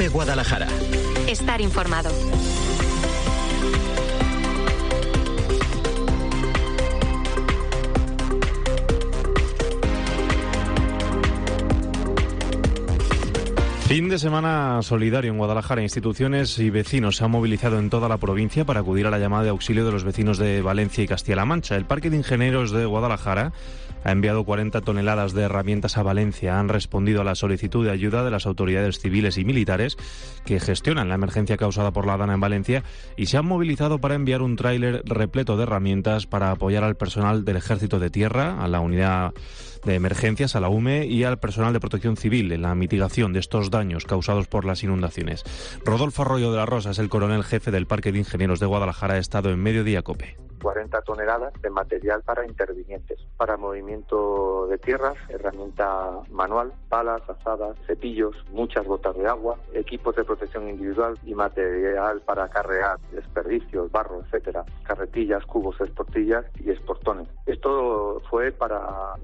COPE Guadalajara. Estar informado. Fin de semana solidario en Guadalajara. Instituciones y vecinos se han movilizado en toda la provincia para acudir a la llamada de auxilio de los vecinos de Valencia y Castilla-La Mancha. El Parque de Ingenieros de Guadalajara ha enviado 40 toneladas de herramientas a Valencia. Han respondido a la solicitud de ayuda de las autoridades civiles y militares que gestionan la emergencia causada por la Dana en Valencia y se han movilizado para enviar un tráiler repleto de herramientas para apoyar al personal del Ejército de Tierra, a la unidad de emergencias, a la UME y al personal de protección civil en la mitigación de estos daños causados por las inundaciones. Rodolfo Arroyo de la Rosa es el coronel jefe del Parque de Ingenieros de Guadalajara. Ha estado en Mediodía COPE. 40 toneladas de material para intervinientes, para movimiento de tierras, herramienta manual, palas, azadas, cepillos, muchas botas de agua, equipos de protección individual y material para acarrear desperdicios, barro, etcétera, carretillas, cubos, esportillas y esportones. Esto fue para,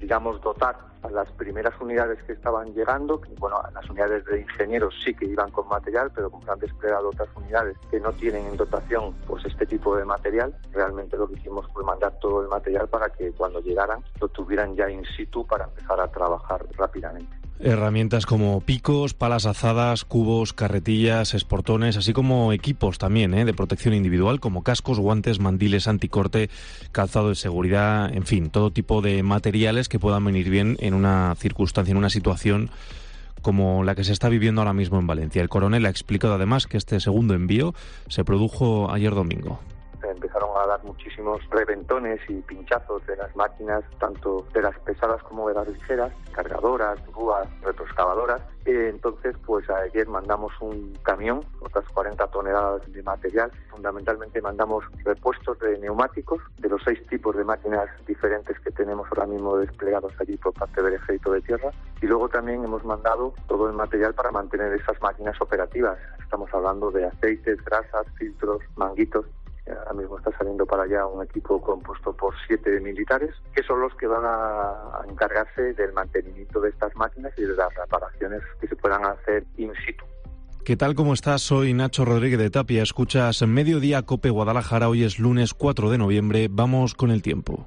dotar a las primeras unidades que estaban llegando. Bueno, a las unidades de ingenieros sí que iban con material, pero como han desplegado otras unidades que no tienen en dotación pues este tipo de material, realmente lo que hicimos fue mandar todo el material para que cuando llegaran lo tuvieran ya in situ para empezar a trabajar rápidamente. Herramientas como picos, palas azadas, cubos, carretillas, esportones, así como equipos también de protección individual como cascos, guantes, mandiles anticorte, calzado de seguridad, en fin, todo tipo de materiales que puedan venir bien en una circunstancia, en una situación como la que se está viviendo ahora mismo en Valencia. El coronel ha explicado además que este segundo envío se produjo ayer domingo. Empezaron a dar muchísimos reventones y pinchazos de las máquinas, tanto de las pesadas como de las ligeras, cargadoras, grúas, retroexcavadoras. Entonces, pues ayer mandamos un camión, otras 40 toneladas de material. Fundamentalmente mandamos repuestos de neumáticos de los 6 tipos de máquinas diferentes que tenemos ahora mismo desplegados allí por parte del Ejército de Tierra. Y luego también hemos mandado todo el material para mantener esas máquinas operativas. Estamos hablando de aceites, grasas, filtros, manguitos. Ahora mismo está saliendo para allá un equipo compuesto por 7 militares, que son los que van a encargarse del mantenimiento de estas máquinas y de las reparaciones que se puedan hacer in situ. ¿Qué tal? ¿Cómo estás? Soy Nacho Rodríguez de Tapia. Escuchas Mediodía COPE Guadalajara. Hoy es lunes 4 de noviembre. Vamos con el tiempo.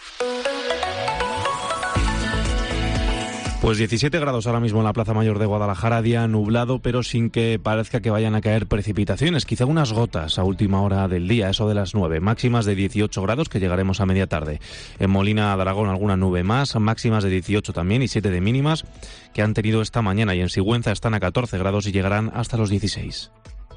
Pues 17 grados ahora mismo en la Plaza Mayor de Guadalajara, día nublado, pero sin que parezca que vayan a caer precipitaciones, quizá unas gotas a última hora del día, eso de las 9, máximas de 18 grados que llegaremos a media tarde. En Molina de Aragón alguna nube más, máximas de 18 también y 7 de mínimas que han tenido esta mañana, y en Sigüenza están a 14 grados y llegarán hasta los 16.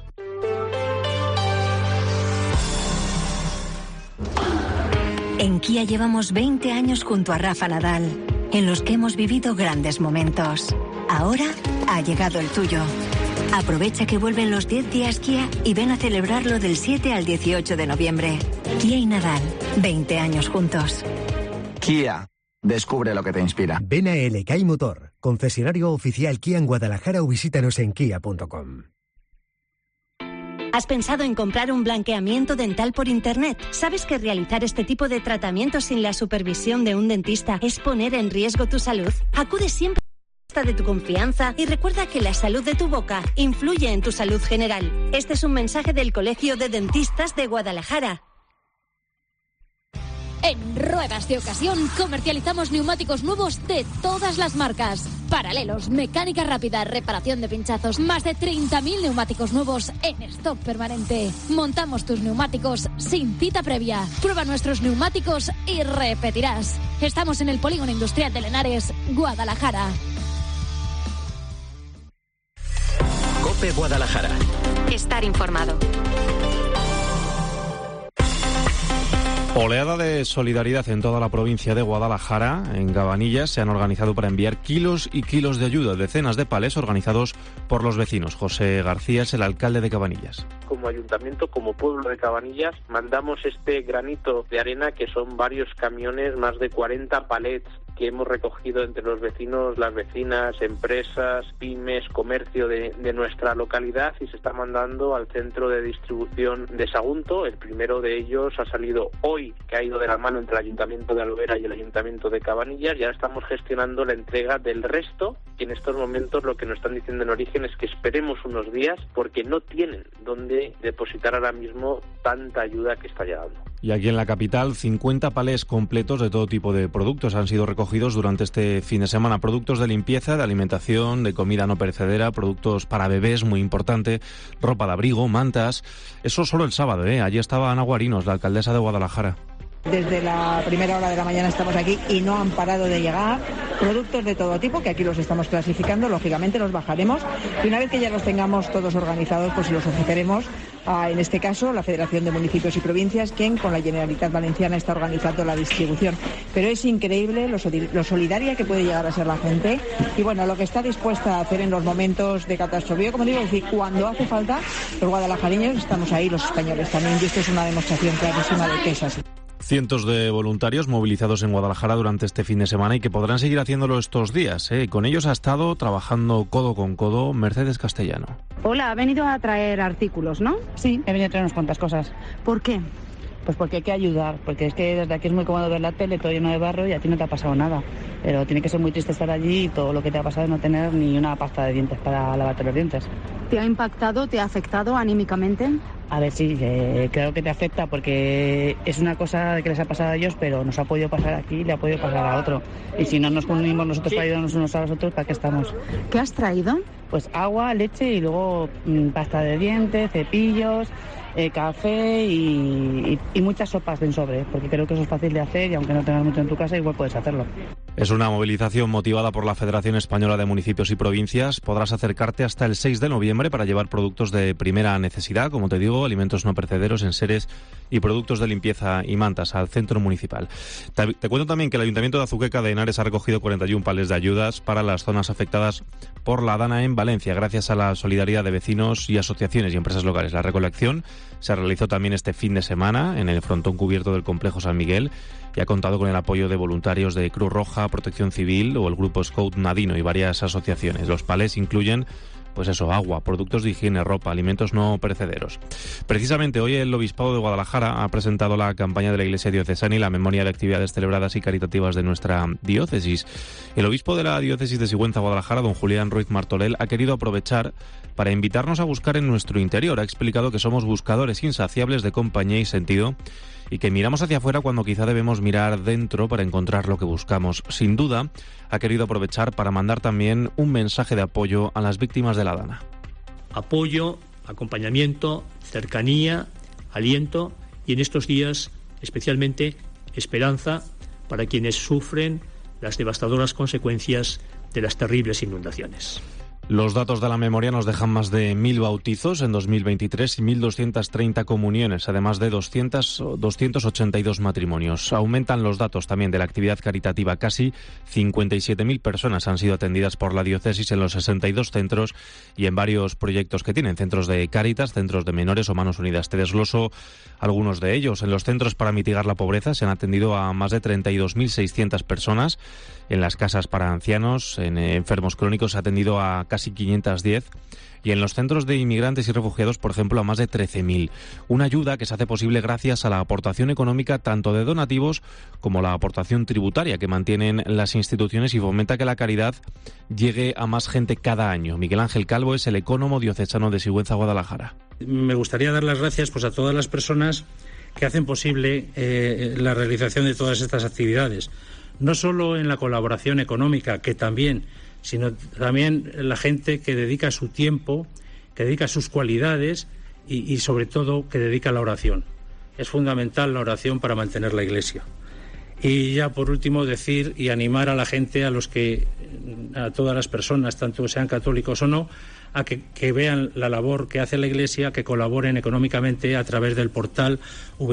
En Kia llevamos 20 años junto a Rafa Nadal, en los que hemos vivido grandes momentos. Ahora ha llegado el tuyo. Aprovecha que vuelven los 10 días Kia y ven a celebrarlo del 7 al 18 de noviembre. Kia y Nadal, 20 años juntos. Kia, descubre lo que te inspira. Ven a LK Motor, concesionario oficial Kia en Guadalajara, o visítanos en kia.com. ¿Has pensado en comprar un blanqueamiento dental por internet? ¿Sabes que realizar este tipo de tratamientos sin la supervisión de un dentista es poner en riesgo tu salud? Acude siempre a de tu confianza y recuerda que la salud de tu boca influye en tu salud general. Este es un mensaje del Colegio de Dentistas de Guadalajara. En Ruedas de Ocasión comercializamos neumáticos nuevos de todas las marcas. Paralelos, mecánica rápida, reparación de pinchazos, más de 30.000 neumáticos nuevos en stock permanente. Montamos tus neumáticos sin cita previa. Prueba nuestros neumáticos y repetirás. Estamos en el Polígono Industrial de Lenares, Guadalajara. COPE Guadalajara. Estar informado. Oleada de solidaridad en toda la provincia de Guadalajara. En Cabanillas se han organizado para enviar kilos y kilos de ayuda, decenas de palés organizados por los vecinos. José García es el alcalde de Cabanillas. Como ayuntamiento, como pueblo de Cabanillas, mandamos este granito de arena, que son varios camiones, más de 40 palets que hemos recogido entre los vecinos, las vecinas, empresas, pymes, comercio de nuestra localidad, y se está mandando al centro de distribución de Sagunto. El primero de ellos ha salido hoy, que ha ido de la mano entre el Ayuntamiento de Alvera y el Ayuntamiento de Cabanillas, y ahora estamos gestionando la entrega del resto, que en estos momentos lo que nos están diciendo en origen es que esperemos unos días porque no tienen dónde depositar ahora mismo tanta ayuda que está llegando. Y aquí en la capital, 50 palés completos de todo tipo de productos han sido recogidos durante este fin de semana. Productos de limpieza, de alimentación, de comida no perecedera, productos para bebés, muy importante, ropa de abrigo, mantas. Eso solo el sábado, ¿eh? Allí estaba Ana Guarinos, la alcaldesa de Guadalajara. Desde la primera hora de la mañana estamos aquí y no han parado de llegar productos de todo tipo, que aquí los estamos clasificando, lógicamente los bajaremos y una vez que ya los tengamos todos organizados, pues los ofreceremos a, en este caso, la Federación de Municipios y Provincias, quien con la Generalitat Valenciana está organizando la distribución. Pero es increíble lo solidaria que puede llegar a ser la gente y bueno, lo que está dispuesta a hacer en los momentos de catástrofe. Yo, como digo, es decir, cuando hace falta, los guadalajareños estamos ahí, los españoles también, y esto es una demostración clarísima de que es así. Cientos de voluntarios movilizados en Guadalajara durante este fin de semana y que podrán seguir haciéndolo estos días. Con ellos ha estado trabajando codo con codo Mercedes Castellano. Hola, ha venido a traer artículos, ¿no? Sí, he venido a traer unas cuantas cosas. ¿Por qué? Pues porque hay que ayudar, porque es que desde aquí es muy cómodo ver la tele, todo lleno de barro y a ti no te ha pasado nada. Pero tiene que ser muy triste estar allí y todo lo que te ha pasado es no tener ni una pasta de dientes para lavarte los dientes. ¿Te ha impactado, te ha afectado anímicamente? A ver, sí, creo que te afecta porque es una cosa que les ha pasado a ellos, pero nos ha podido pasar aquí y le ha podido pasar a otro. Y si no nos unimos nosotros para ayudarnos unos a los otros, ¿para qué estamos? ¿Qué has traído? Pues agua, leche y luego pasta de dientes, cepillos, café y muchas sopas en sobre, porque creo que eso es fácil de hacer y aunque no tengas mucho en tu casa, igual puedes hacerlo. Es una movilización motivada por la Federación Española de Municipios y Provincias. Podrás acercarte hasta el 6 de noviembre para llevar productos de primera necesidad, como te digo, alimentos no perecederos, enseres y productos de limpieza y mantas al centro municipal. Te cuento también que el Ayuntamiento de Azuqueca de Henares ha recogido 41 palés de ayudas para las zonas afectadas por la Dana en Valencia, gracias a la solidaridad de vecinos y asociaciones y empresas locales. La recolección se realizó también este fin de semana en el frontón cubierto del complejo San Miguel y ha contado con el apoyo de voluntarios de Cruz Roja, Protección Civil o el Grupo Scout Nadino y varias asociaciones. Los palés incluyen agua, productos de higiene, ropa, alimentos no perecederos. Precisamente hoy el Obispado de Guadalajara ha presentado la campaña de la Iglesia Diocesana y la memoria de actividades celebradas y caritativas de nuestra diócesis. El obispo de la diócesis de Sigüenza, Guadalajara, don Julián Ruiz Martorell, ha querido aprovechar para invitarnos a buscar en nuestro interior. Ha explicado que somos buscadores insaciables de compañía y sentido y que miramos hacia afuera cuando quizá debemos mirar dentro para encontrar lo que buscamos. Sin duda, ha querido aprovechar para mandar también un mensaje de apoyo a las víctimas de la Dana. Apoyo, acompañamiento, cercanía, aliento y en estos días especialmente esperanza para quienes sufren las devastadoras consecuencias de las terribles inundaciones. Los datos de la memoria nos dejan más de 1.000 bautizos en 2023 y 1.230 comuniones, además de 282 matrimonios. Aumentan los datos también de la actividad caritativa. Casi 57.000 personas han sido atendidas por la diócesis en los 62 centros y en varios proyectos que tienen. Centros de Cáritas, centros de menores o Manos Unidas. Te desgloso algunos de ellos. En los centros para mitigar la pobreza se han atendido a más de 32.600 personas. En las casas para ancianos, en enfermos crónicos, se ha atendido a casi 510 y en los centros de inmigrantes y refugiados, por ejemplo, a más de 13.000. Una ayuda que se hace posible gracias a la aportación económica tanto de donativos como la aportación tributaria que mantienen las instituciones y fomenta que la caridad llegue a más gente cada año. Miguel Ángel Calvo es el ecónomo diocesano de Sigüenza, Guadalajara. Me gustaría dar las gracias a todas las personas que hacen posible la realización de todas estas actividades. No solo en la colaboración económica, que también, sino también la gente que dedica su tiempo, que dedica sus cualidades y sobre todo que dedica la oración. Es fundamental la oración para mantener la Iglesia. Y ya por último decir y animar a la gente, a todas las personas, tanto sean católicos o no, a que vean la labor que hace la Iglesia, que colaboren económicamente a través del portal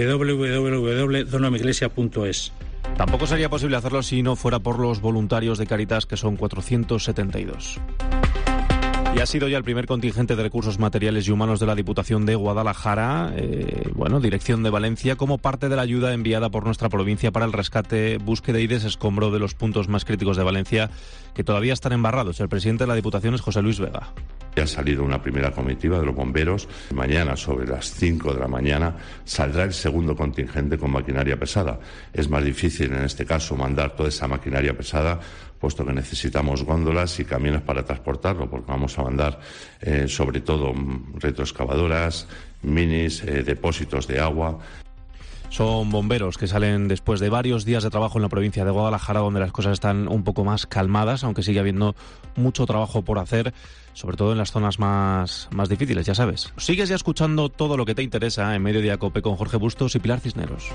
www.donamiglesia.es. Tampoco sería posible hacerlo si no fuera por los voluntarios de Cáritas, que son 472. Y ha sido ya el primer contingente de recursos materiales y humanos de la Diputación de Guadalajara, dirección de Valencia, como parte de la ayuda enviada por nuestra provincia para el rescate, búsqueda y desescombro de los puntos más críticos de Valencia que todavía están embarrados. El presidente de la Diputación es José Luis Vega. Ya ha salido una primera comitiva de los bomberos. Mañana, sobre las 5 de la mañana, saldrá el segundo contingente con maquinaria pesada. Es más difícil, en este caso, mandar toda esa maquinaria pesada, puesto que necesitamos góndolas y camiones para transportarlo, porque vamos a mandar, sobre todo, retroexcavadoras, minis, depósitos de agua. Son bomberos que salen después de varios días de trabajo en la provincia de Guadalajara, donde las cosas están un poco más calmadas, aunque sigue habiendo mucho trabajo por hacer, sobre todo en las zonas más difíciles, ya sabes. Sigues ya escuchando todo lo que te interesa en Mediodía Cope con Jorge Bustos y Pilar Cisneros.